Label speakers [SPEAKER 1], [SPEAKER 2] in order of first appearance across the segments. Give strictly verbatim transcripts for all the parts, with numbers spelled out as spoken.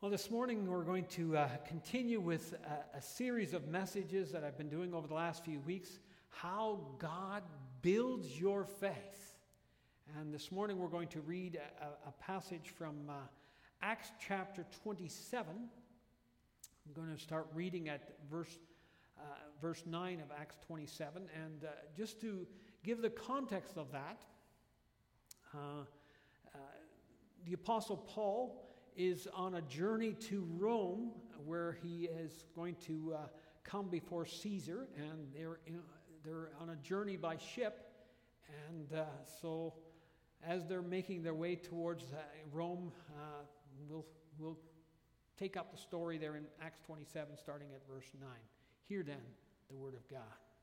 [SPEAKER 1] Well, this morning we're going to uh, continue with a, a series of messages that I've been doing over the last few weeks, how God builds your faith. And this morning we're going to read a, a passage from uh, Acts chapter twenty-seven. I'm going to start reading at verse, uh, verse nine of Acts twenty-seven. And uh, just to give the context of that, uh, uh, the Apostle Paul is on a journey to Rome where he is going to uh, come before Caesar, and they're in, they're on a journey by ship. And uh, so as they're making their way towards uh, Rome, uh, we'll, we'll take up the story there in Acts twenty-seven, starting at verse nine. Hear then the word of God.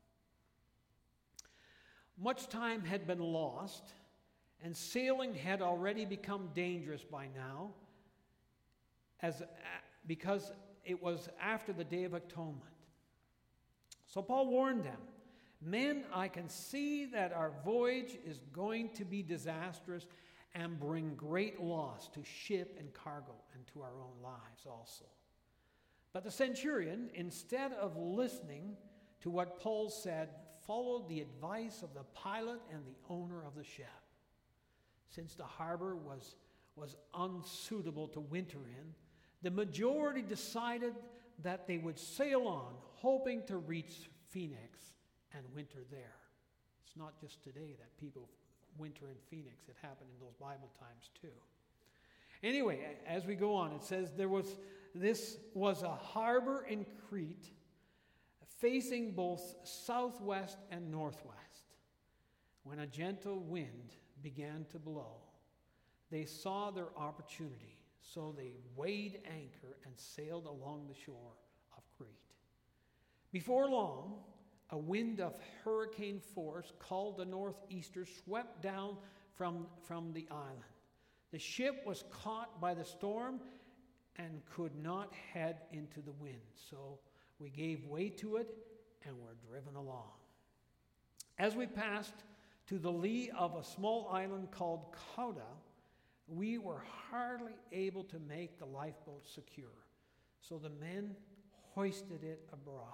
[SPEAKER 1] Much time had been lost, and sailing had already become dangerous by now, as because it was after the Day of Atonement. So Paul warned them, "Men, I can see that our voyage is going to be disastrous and bring great loss to ship and cargo and to our own lives also." But the centurion, instead of listening to what Paul said, followed the advice of the pilot and the owner of the ship. Since the harbor was, was unsuitable to winter in, the majority decided that they would sail on, hoping to reach Phoenix and winter there. It's not just today that people winter in Phoenix. It happened in those Bible times too. Anyway, as we go on, it says there was this was a harbor in Crete facing both southwest and northwest. When a gentle wind began to blow, they saw their opportunity. So they weighed anchor and sailed along the shore of Crete. Before long, a wind of hurricane force called the northeaster swept down from, from the island. The ship was caught by the storm and could not head into the wind. So we gave way to it and were driven along. As we passed to the lee of a small island called Cauda, we were hardly able to make the lifeboat secure, so the men hoisted it abroad.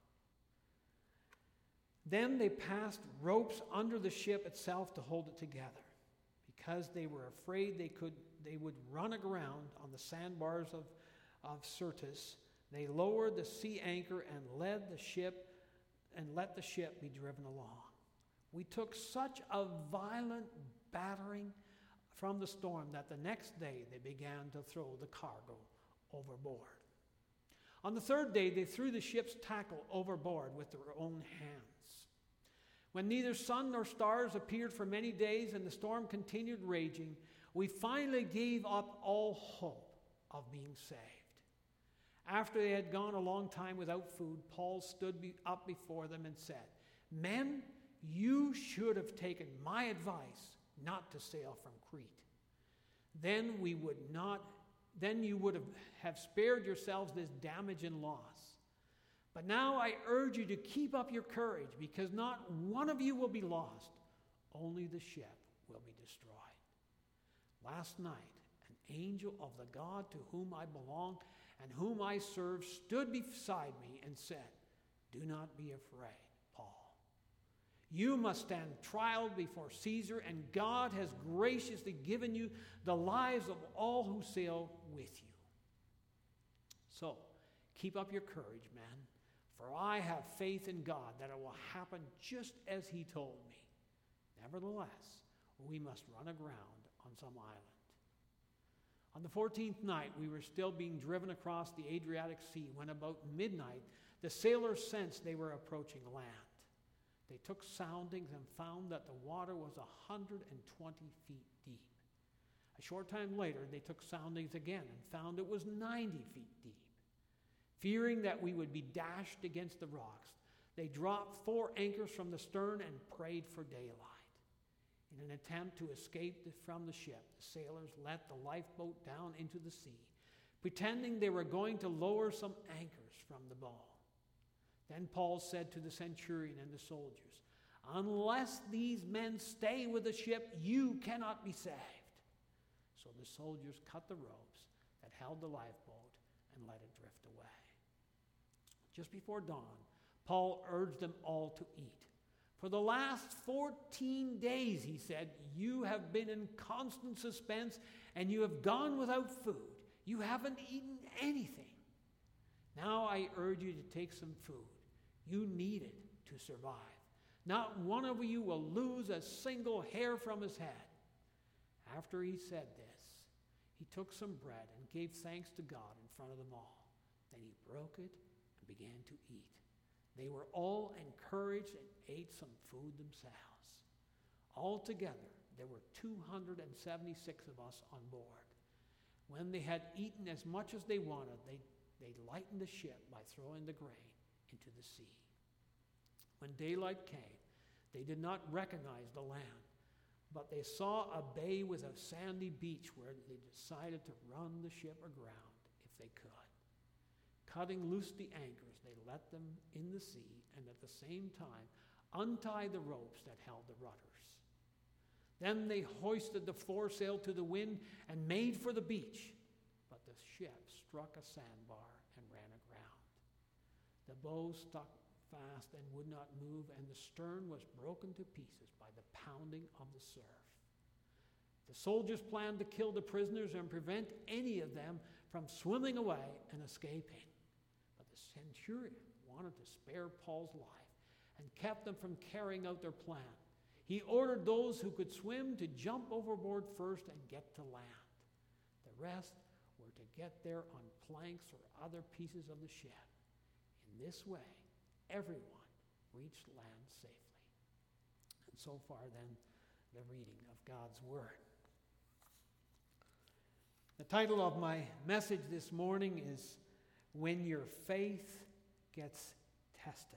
[SPEAKER 1] Then they passed ropes under the ship itself to hold it together. Because they were afraid they could they would run aground on the sandbars of, of Syrtis, they lowered the sea anchor and led the ship and let the ship be driven along. We took such a violent battering from the storm that the next day they began to throw the cargo overboard. On the third day, they threw the ship's tackle overboard with their own hands. When neither sun nor stars appeared for many days and the storm continued raging, we finally gave up all hope of being saved. After they had gone a long time without food, Paul stood up before them and said, "Men, you should have taken my advice not to sail from Crete. Then we would not, then you would have, have spared yourselves this damage and loss. But now I urge you to keep up your courage, because not one of you will be lost, only the ship will be destroyed." Last night, an angel of the God to whom I belong and whom I serve stood beside me and said, "Do not be afraid, Paul. You must stand trial before Caesar, and God has graciously given you the lives of all who sail with you. So, keep up your courage, men, for I have faith in God that it will happen just as he told me. Nevertheless, we must run aground on some island." On the fourteenth night, we were still being driven across the Adriatic Sea when about midnight, the sailors sensed they were approaching land. They took soundings and found that the water was one hundred twenty feet deep. A short time later, they took soundings again and found it was ninety feet deep. Fearing that we would be dashed against the rocks, they dropped four anchors from the stern and prayed for daylight. In an attempt to escape from the ship, the sailors let the lifeboat down into the sea, pretending they were going to lower some anchors from the bow. Then Paul said to the centurion and the soldiers, "Unless these men stay with the ship, you cannot be saved." So the soldiers cut the ropes. that held the lifeboat and let it drift away. Just before dawn, Paul urged them all to eat. For the last fourteen days, he said, you have been in constant suspense and you have gone without food. You haven't eaten anything. Now I urge you to take some food. You need it to survive. Not one of you will lose a single hair from his head. After he said this, he took some bread and gave thanks to God in front of them all. Then he broke it and began to eat. They were all encouraged and ate some food themselves. Altogether, there were two hundred seventy-six of us on board. When they had eaten as much as they wanted, they, they lightened the ship by throwing the grain into the sea. When daylight came, they did not recognize the land, but they saw a bay with a sandy beach where they decided to run the ship aground if they could. Cutting loose the anchors, they let them in the sea and at the same time untie the ropes that held the rudders. Then they hoisted the foresail to the wind and made for the beach, but the ship struck a sandbar and ran aground. The bow stuck fast and would not move, and the stern was broken to pieces by the pounding of the surf. The soldiers planned to kill the prisoners and prevent any of them from swimming away and escaping. But the centurion wanted to spare Paul's life and kept them from carrying out their plan. He ordered those who could swim to jump overboard first and get to land. The rest were to get there on planks or other pieces of the ship. In this way, everyone reached land safely. And so far then, the reading of God's Word. The title of my message this morning is When Your Faith Gets Tested.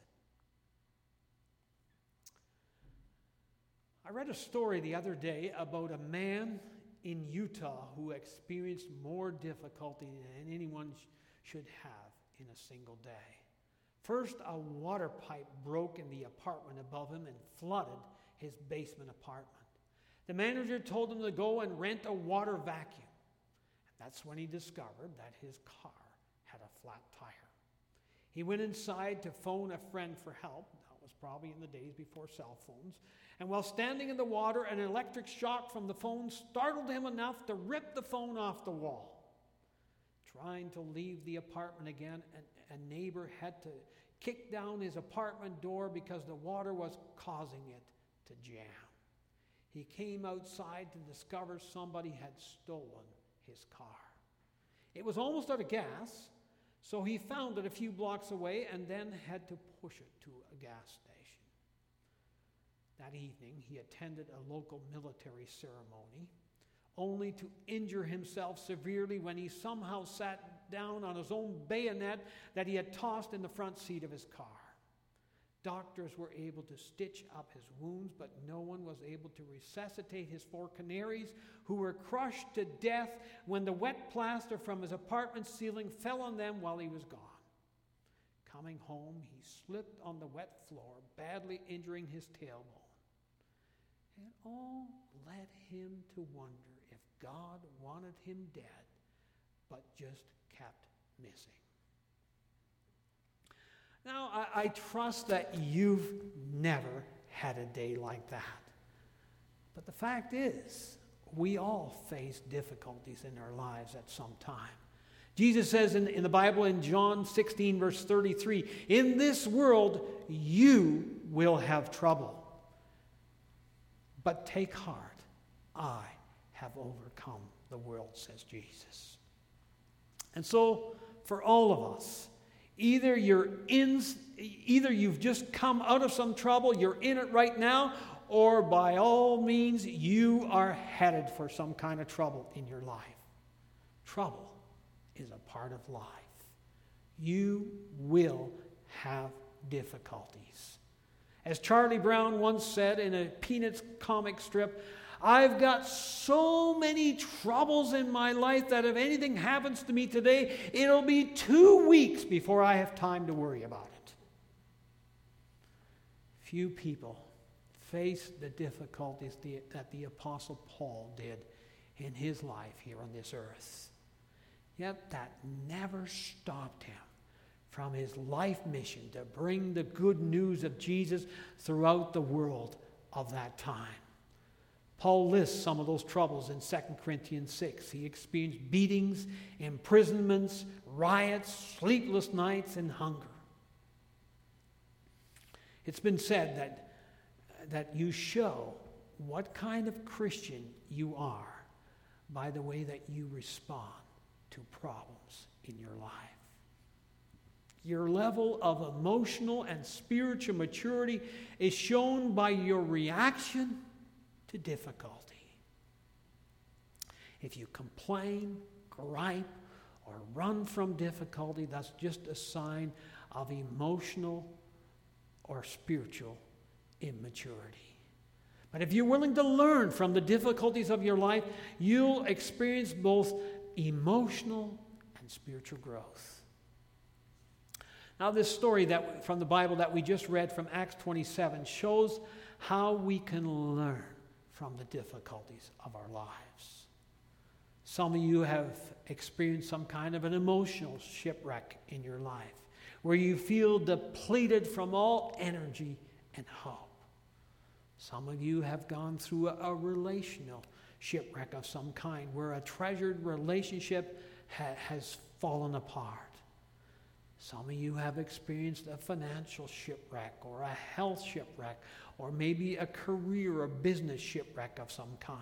[SPEAKER 1] I read a story the other day about a man in Utah who experienced more difficulty than anyone sh- should have in a single day. First, a water pipe broke in the apartment above him and flooded his basement apartment. The manager told him to go and rent a water vacuum. That's when he discovered that his car had a flat tire. He went inside to phone a friend for help. That was probably in the days before cell phones. And while standing in the water, an electric shock from the phone startled him enough to rip the phone off the wall. Trying to leave the apartment again, a neighbor had to kick down his apartment door because the water was causing it to jam. He came outside to discover somebody had stolen his car. It was almost out of gas, so he found it a few blocks away and then had to push it to a gas station. That evening, he attended a local military ceremony, only to injure himself severely when he somehow sat down on his own bayonet that he had tossed in the front seat of his car. Doctors were able to stitch up his wounds, but no one was able to resuscitate his four canaries, who were crushed to death when the wet plaster from his apartment ceiling fell on them while he was gone. Coming home, he slipped on the wet floor, badly injuring his tailbone. It all led him to wonder if God wanted him dead, but just kept missing. Now, I, I trust that you've never had a day like that. But the fact is, we all face difficulties in our lives at some time. Jesus says in, in the Bible in John sixteen, verse thirty-three, in this world you will have trouble. But take heart, I have overcome the world, says Jesus. And so, for all of us, either you're in, either you've just come out of some trouble, you're in it right now, or by all means, you are headed for some kind of trouble in your life. Trouble is a part of life. You will have difficulties. As Charlie Brown once said in a Peanuts comic strip, I've got so many troubles in my life that if anything happens to me today, it'll be two weeks before I have time to worry about it. Few people face the difficulties that the Apostle Paul did in his life here on this earth. Yet that never stopped him from his life mission to bring the good news of Jesus throughout the world of that time. Paul lists some of those troubles in Second Corinthians six. He experienced beatings, imprisonments, riots, sleepless nights, and hunger. It's been said that, that you show what kind of Christian you are by the way that you respond to problems in your life. Your level of emotional and spiritual maturity is shown by your reaction to difficulty. If you complain, gripe, or run from difficulty, that's just a sign of emotional or spiritual immaturity. But if you're willing to learn from the difficulties of your life, you'll experience both emotional and spiritual growth. Now, this story that from the Bible that we just read from Acts twenty-seven shows how we can learn from the difficulties of our lives. Some of you have experienced some kind of an emotional shipwreck in your life, where you feel depleted from all energy and hope. Some of you have gone through a, a relational shipwreck of some kind, where a treasured relationship ha- has fallen apart. Some of you have experienced a financial shipwreck or a health shipwreck or maybe a career or business shipwreck of some kind.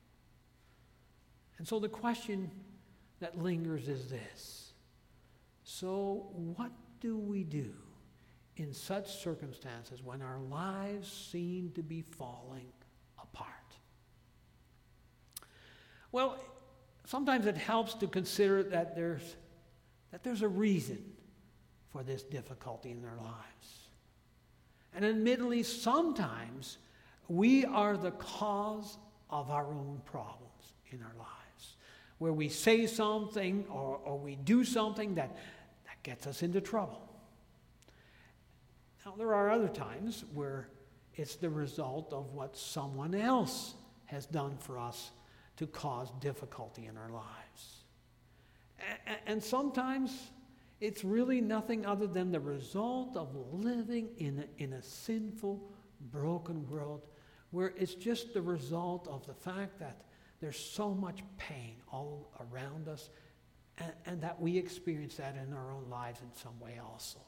[SPEAKER 1] And so the question that lingers is this. So what do we do in such circumstances when our lives seem to be falling apart? Well, sometimes it helps to consider that there's, that there's a reason for this difficulty in their lives. And admittedly, sometimes we are the cause of our own problems in our lives, where we say something or, or we do something that, that gets us into trouble. Now, there are other times where it's the result of what someone else has done for us to cause difficulty in our lives. And, and sometimes it's really nothing other than the result of living in a, in a sinful, broken world, where it's just the result of the fact that there's so much pain all around us, and, and that we experience that in our own lives in some way also.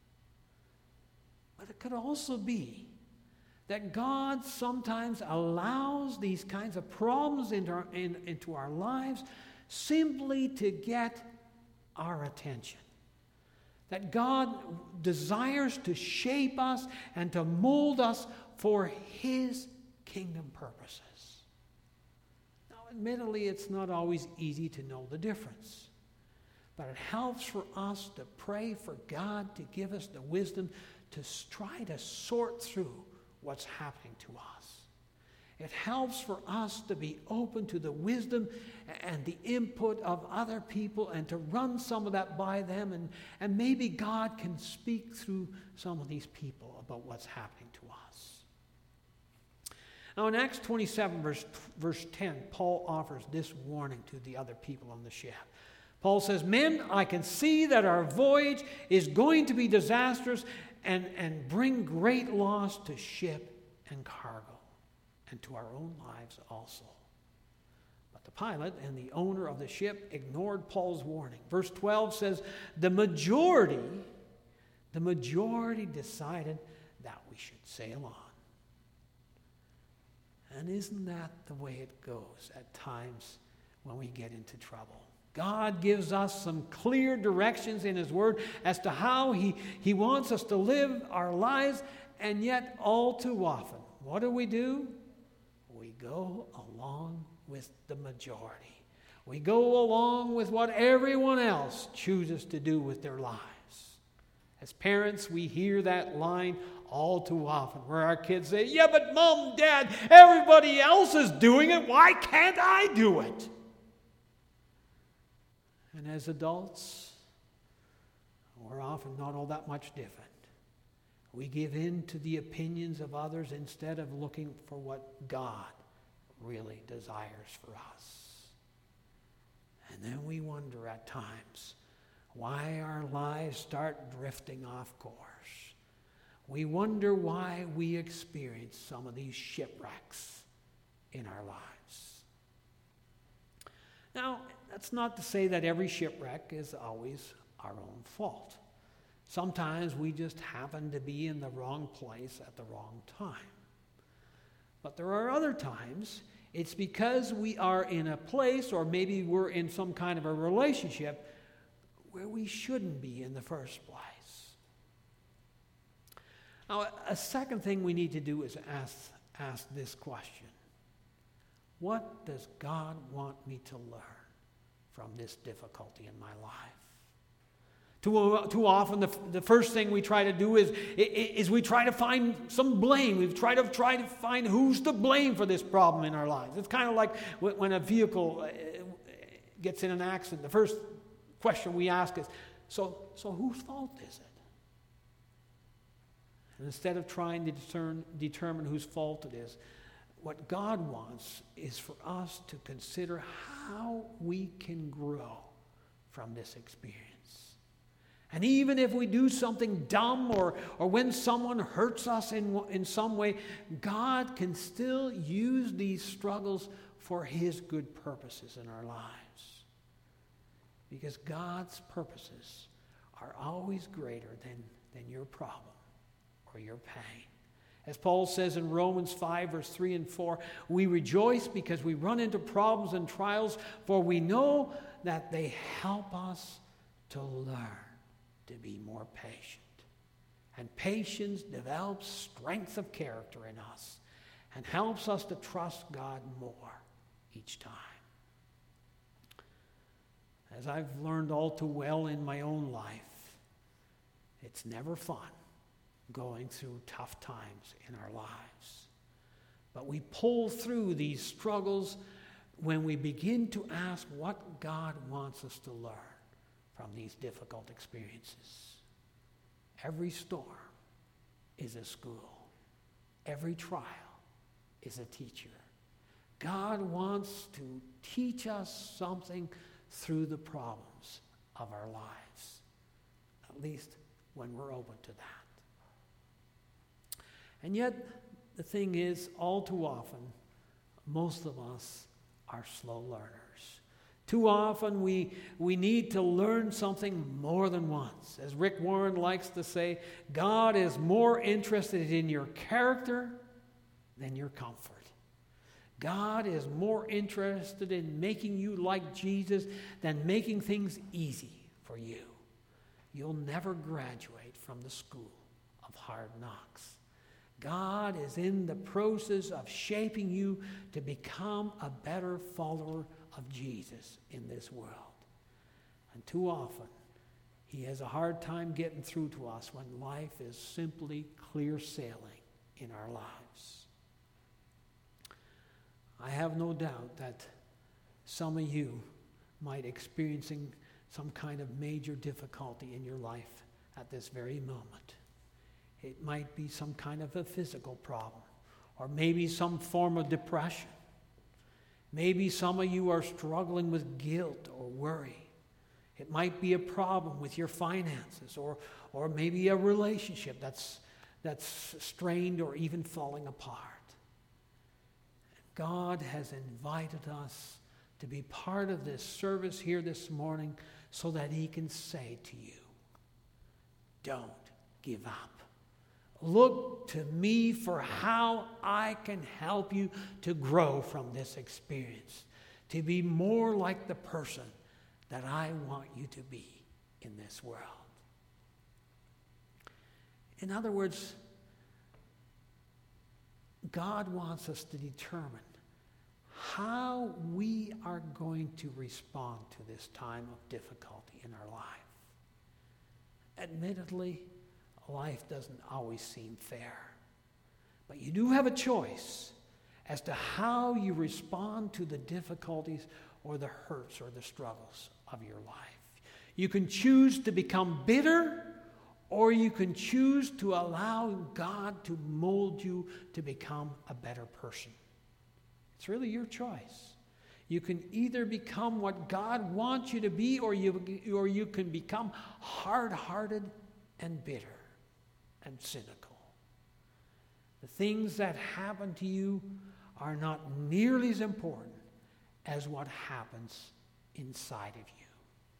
[SPEAKER 1] But it could also be that God sometimes allows these kinds of problems into our, in, into our lives simply to get our attention. That God desires to shape us and to mold us for His kingdom purposes. Now, admittedly, it's not always easy to know the difference. But it helps for us to pray for God to give us the wisdom to try to sort through what's happening to us. It helps for us to be open to the wisdom and the input of other people and to run some of that by them. And, and maybe God can speak through some of these people about what's happening to us. Now in Acts twenty-seven, verse, verse ten, Paul offers this warning to the other people on the ship. Paul says, "Men, I can see that our voyage is going to be disastrous and, and bring great loss to ship and cargo, and to our own lives also." But the pilot and the owner of the ship ignored Paul's warning. Verse twelve says, the majority, the majority decided that we should sail on. And isn't that the way it goes at times when we get into trouble? God gives us some clear directions in His Word as to how He, he wants us to live our lives, and yet all too often, what do we do? We go along with the majority. We go along with what everyone else chooses to do with their lives. As parents, we hear that line all too often where our kids say, "Yeah, but Mom, Dad, everybody else is doing it. Why can't I do it?" And as adults, we're often not all that much different. We give in to the opinions of others instead of looking for what God really desires for us. And then we wonder wonder at times why our lives start drifting off course. We wonder why we experience some of these shipwrecks in our lives. Now, that's not to say that every shipwreck is always our own fault. Sometimes we just happen to be in the wrong place at the wrong time. But there are other times it's because we are in a place, or maybe we're in some kind of a relationship where we shouldn't be in the first place. Now, a second thing we need to do is ask, ask this question. What does God want me to learn from this difficulty in my life? Too, too often, the, the first thing we try to do is, is we try to find some blame. We try to try to find who's to blame for this problem in our lives. It's kind of like when a vehicle gets in an accident. The first question we ask is, so, so whose fault is it? And instead of trying to discern, determine whose fault it is, what God wants is for us to consider how we can grow from this experience. And even if we do something dumb, or, or when someone hurts us in, in some way, God can still use these struggles for His good purposes in our lives. Because God's purposes are always greater than, than your problem or your pain. As Paul says in Romans five, verse three and four, we rejoice because we run into problems and trials, for we know that they help us to learn to be more patient. And patience develops strength of character in us and helps us to trust God more each time. As I've learned all too well in my own life, it's never fun going through tough times in our lives. But we pull through these struggles when we begin to ask what God wants us to learn from these difficult experiences. Every storm is a school. Every trial is a teacher. God wants to teach us something through the problems of our lives, at least when we're open to that. And yet, the thing is, all too often, most of us are slow learners. Too often we, we need to learn something more than once. As Rick Warren likes to say, God is more interested in your character than your comfort. God is more interested in making you like Jesus than making things easy for you. You'll never graduate from the school of hard knocks. God is in the process of shaping you to become a better follower of Jesus in this world. And too often, He has a hard time getting through to us when life is simply clear sailing in our lives. I have no doubt that some of you might be experiencing some kind of major difficulty in your life at this very moment. It might be some kind of a physical problem, or maybe some form of depression. Maybe some of you are struggling with guilt or worry. It might be a problem with your finances, or, or maybe a relationship that's, that's strained or even falling apart. God has invited us to be part of this service here this morning so that He can say to you, don't give up. Look to me for how I can help you to grow from this experience, to be more like the person that I want you to be in this world. In other words, God wants us to determine how we are going to respond to this time of difficulty in our life. Admittedly, life doesn't always seem fair. But you do have a choice as to how you respond to the difficulties or the hurts or the struggles of your life. You can choose to become bitter, or you can choose to allow God to mold you to become a better person. It's really your choice. You can either become what God wants you to be, or you, or you can become hard-hearted and bitter and cynical. The things that happen to you are not nearly as important as what happens inside of you.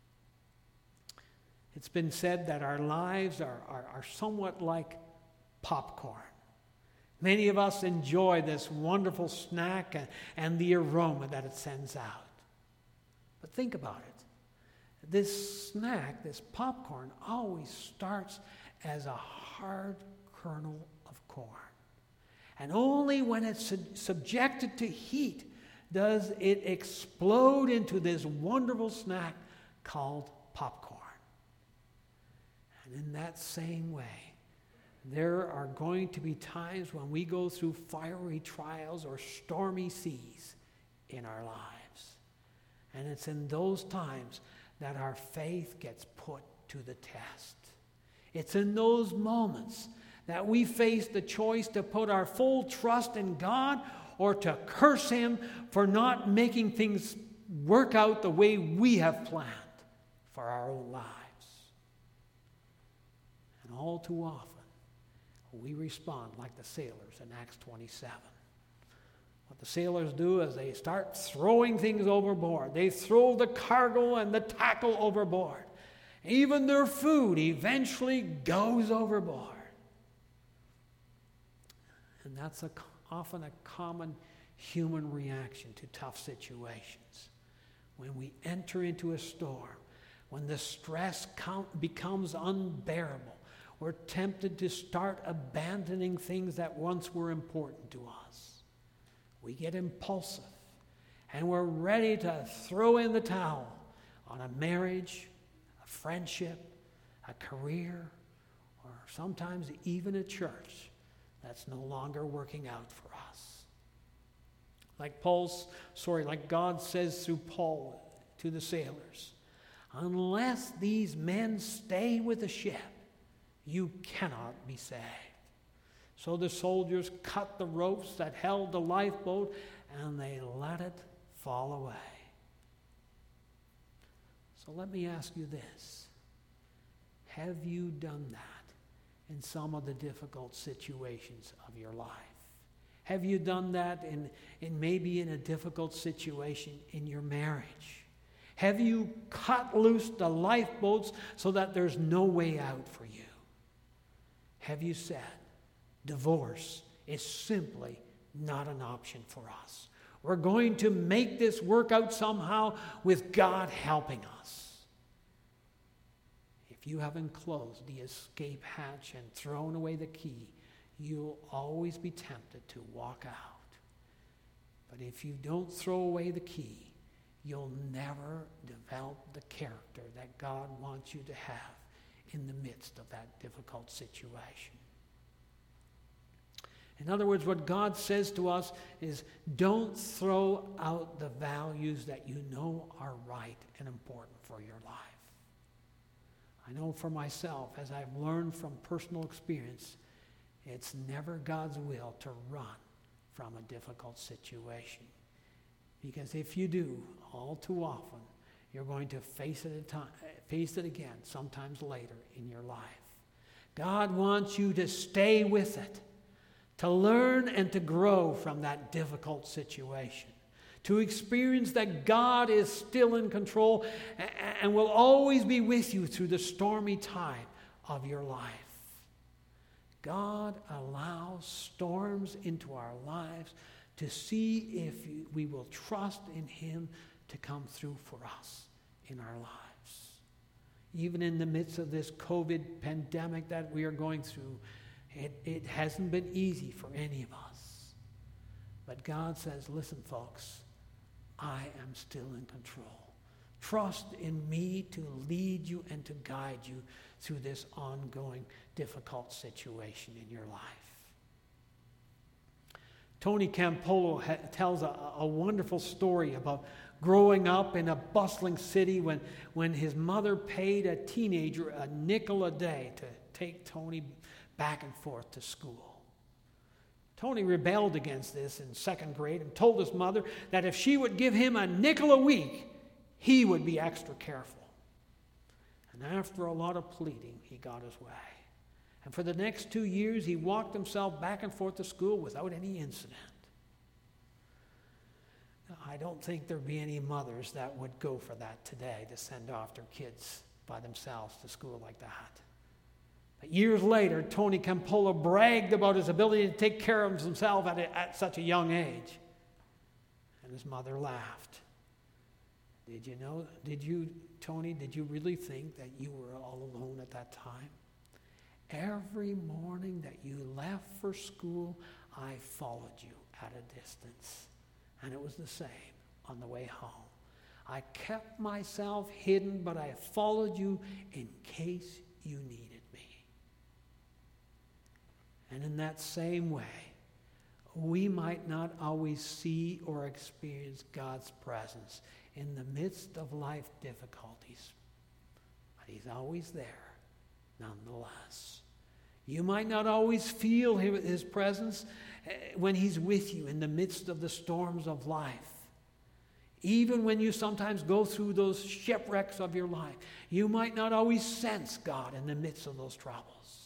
[SPEAKER 1] It's been said that our lives are, are, are somewhat like popcorn. Many of us enjoy this wonderful snack and, and the aroma that it sends out. But think about it. This snack, this popcorn, always starts as a hard kernel of corn. And only when it's su- subjected to heat does it explode into this wonderful snack called popcorn. And in that same way, there are going to be times when we go through fiery trials or stormy seas in our lives. And it's in those times that our faith gets put to the test. It's in those moments that we face the choice to put our full trust in God or to curse Him for not making things work out the way we have planned for our own lives. And all too often, we respond like the sailors in Acts twenty-seven. What the sailors do is they start throwing things overboard. They throw the cargo and the tackle overboard. Even their food eventually goes overboard. And that's a, often a common human reaction to tough situations. When we enter into a storm, when the stress count becomes unbearable, we're tempted to start abandoning things that once were important to us. We get impulsive, and we're ready to throw in the towel on a marriage, a friendship, a career, or sometimes even a church that's no longer working out for us. Like Paul's, sorry, like God says through Paul to the sailors, unless these men stay with the ship, you cannot be saved. So the soldiers cut the ropes that held the lifeboat and they let it fall away. So let me ask you this. Have you done that in some of the difficult situations of your life? Have you done that in, in maybe in a difficult situation in your marriage? Have you cut loose the lifeboats so that there's no way out for you? Have you said, divorce is simply not an option for us? We're going to make this work out somehow with God helping us. If you haven't closed the escape hatch and thrown away the key, you'll always be tempted to walk out. But if you don't throw away the key, you'll never develop the character that God wants you to have in the midst of that difficult situation. In other words, what God says to us is, don't throw out the values that you know are right and important for your life. I know for myself, as I've learned from personal experience, it's never God's will to run from a difficult situation. Because if you do, all too often, you're going to face it, a time, face it again, sometimes later in your life. God wants you to stay with it, to learn and to grow from that difficult situation, to experience that God is still in control and will always be with you through the stormy time of your life. God allows storms into our lives to see if we will trust in Him to come through for us in our lives. Even in the midst of this COVID pandemic that we are going through, it, it hasn't been easy for any of us. But God says, listen, folks, I am still in control. Trust in me to lead you and to guide you through this ongoing difficult situation in your life. Tony Campolo ha- tells a, a wonderful story about growing up in a bustling city when, when his mother paid a teenager a nickel a day to take Tony back and forth to school. Tony rebelled against this in second grade and told his mother that if she would give him a nickel a week, he would be extra careful. And after a lot of pleading, he got his way. And for the next two years, he walked himself back and forth to school without any incident. I don't think there'd be any mothers that would go for that today, to send off their kids by themselves to school like that. But years later, Tony Campolo bragged about his ability to take care of himself at, a, at such a young age. And his mother laughed. Did you know, did you, Tony, did you really think that you were all alone at that time? Every morning that you left for school, I followed you at a distance. And it was the same on the way home. I kept myself hidden, but I followed you in case you needed me. And in that same way, we might not always see or experience God's presence in the midst of life difficulties, but He's always there nonetheless. You might not always feel His presence when He's with you in the midst of the storms of life. Even when you sometimes go through those shipwrecks of your life, you might not always sense God in the midst of those troubles.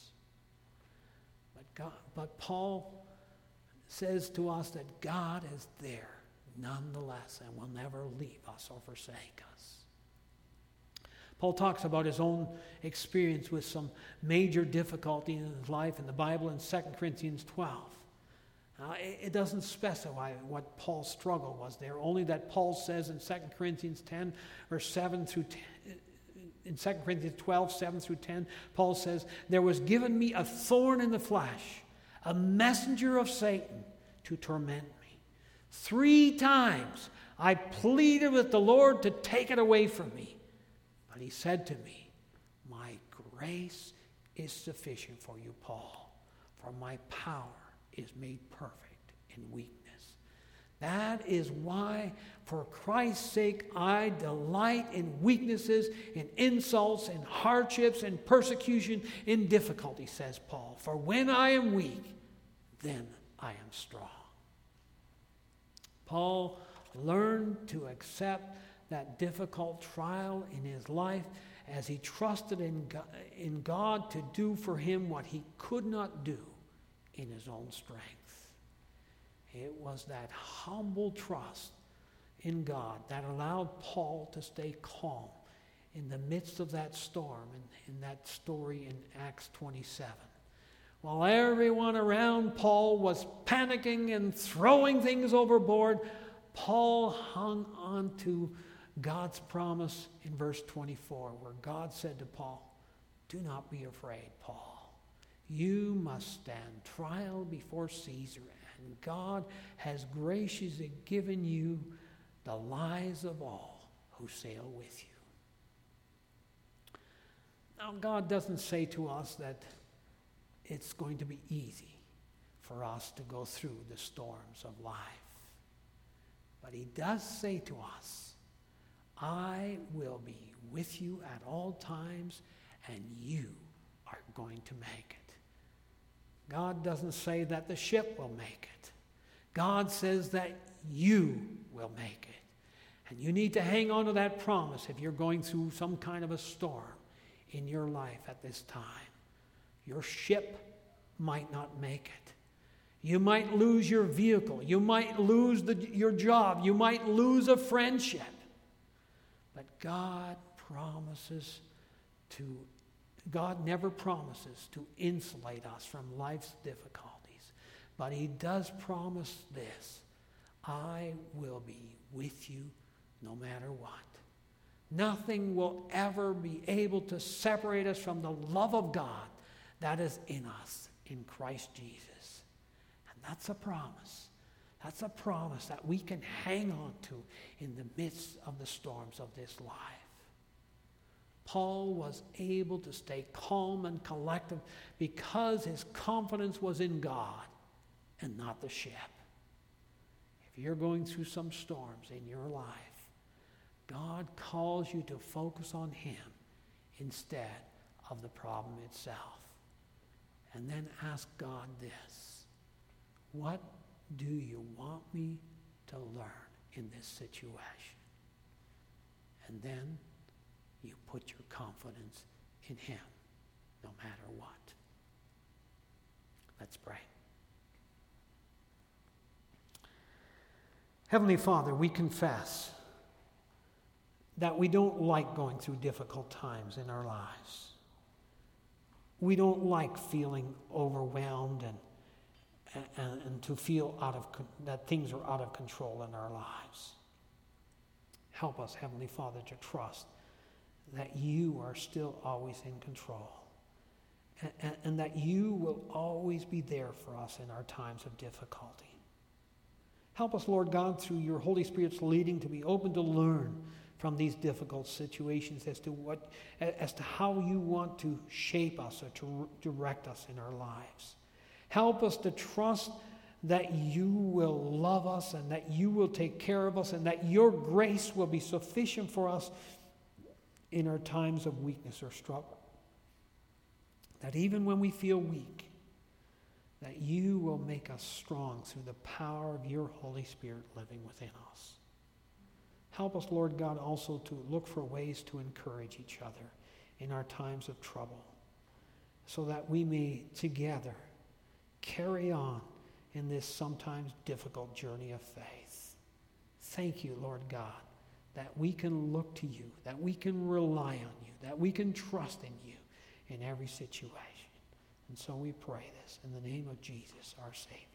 [SPEAKER 1] But God, but Paul says to us that God is there nonetheless and will never leave us or forsake us. Paul talks about his own experience with some major difficulty in his life in the Bible in Second Corinthians twelve. Uh, it, it doesn't specify what Paul's struggle was there, only that Paul says in Second Corinthians ten, or seven through ten, in Second Corinthians twelve, seven through ten, Paul says, "There was given me a thorn in the flesh, a messenger of Satan to torment me. Three times I pleaded with the Lord to take it away from me. But He said to me, 'My grace is sufficient for you, Paul, for my power is made perfect in weakness.' That is why, for Christ's sake, I delight in weaknesses, in insults, in hardships, in persecution, in difficulty," says Paul. "For when I am weak, then I am strong." Paul learned to accept that difficult trial in his life as he trusted in God, in God to do for him what he could not do in his own strength. It was that humble trust in God that allowed Paul to stay calm in the midst of that storm, in, in that story in Acts twenty-seven. While everyone around Paul was panicking and throwing things overboard, Paul hung on to God's promise in verse twenty-four, where God said to Paul, "Do not be afraid, Paul. You must stand trial before Caesar, and God has graciously given you the lives of all who sail with you." Now, God doesn't say to us that it's going to be easy for us to go through the storms of life. But He does say to us, "I will be with you at all times, and you are going to make it." God doesn't say that the ship will make it. God says that you will make it. And you need to hang on to that promise if you're going through some kind of a storm in your life at this time. Your ship might not make it. You might lose your vehicle. You might lose the, your job. You might lose a friendship. But God promises to, God never promises to insulate us from life's difficulties. But He does promise this: "I will be with you no matter what." Nothing will ever be able to separate us from the love of God that is in us in Christ Jesus. And that's a promise. That's a promise that we can hang on to in the midst of the storms of this life. Paul was able to stay calm and collected because his confidence was in God and not the ship. If you're going through some storms in your life, God calls you to focus on Him instead of the problem itself. And then ask God this: what do you want me to learn in this situation? And then you put your confidence in him, no matter what. Let's pray. Heavenly Father, we confess that we don't like going through difficult times in our lives. We don't like feeling overwhelmed and, and, and to feel out of that things are out of control in our lives. Help us, Heavenly Father, to trust that you are still always in control and, and, and that you will always be there for us in our times of difficulty. Help us, Lord God, through your Holy Spirit's leading, to be open to learn from these difficult situations as to what, as to how you want to shape us or to direct us in our lives. Help us to trust that you will love us and that you will take care of us and that your grace will be sufficient for us in our times of weakness or struggle. That even when we feel weak, that you will make us strong through the power of your Holy Spirit living within us. Help us, Lord God, also to look for ways to encourage each other in our times of trouble, so that we may together carry on in this sometimes difficult journey of faith. Thank you, Lord God, that we can look to you, that we can rely on you, that we can trust in you in every situation. And so we pray this in the name of Jesus, our Savior.